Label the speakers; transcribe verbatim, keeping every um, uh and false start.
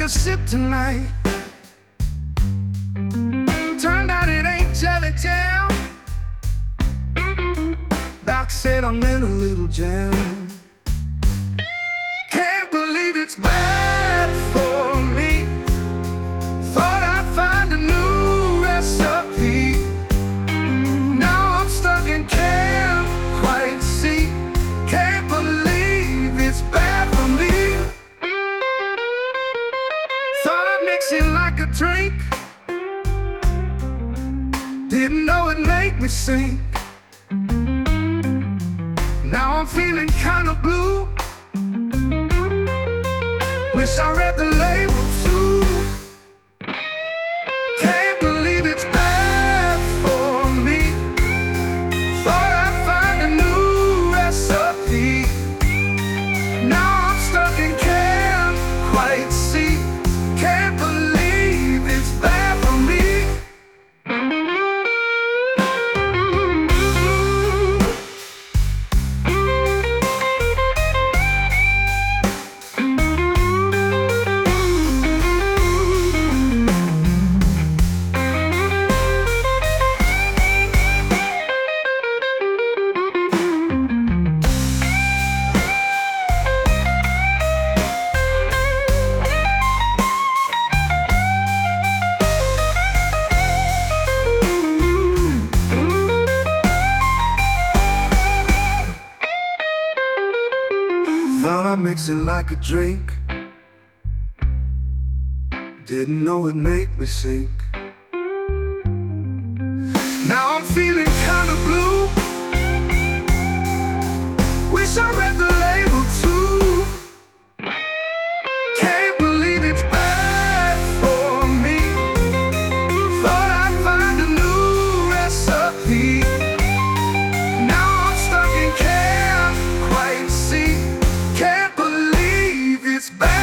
Speaker 1: a sip tonight. Turned out it ain't jelly jam. Doc said I'm in a little jam. Can't believe it's bad for me. Thought I'd find a new recipe. Now I'm stuck in can't quite see. Can't believe it's bad for me. Thought I'd mix it like a drink. Didn't know it'd make me sink. Now I'm feeling kinda blue. Wish I read the label too. Can't believe it's bad for me. Thought I'd find a new recipe. Now I'm stuck and can't quite see. Can't believe it's bad for me. Thought I'd mix it like a drink. Didn't know it'd make me sink. Now I'm feeling kinda blue. Wish I read the label too. Can't believe it's bad for me. Thought I'd find a new recipe. Now I'm stuck and can't quite see. Can't believe it's bad.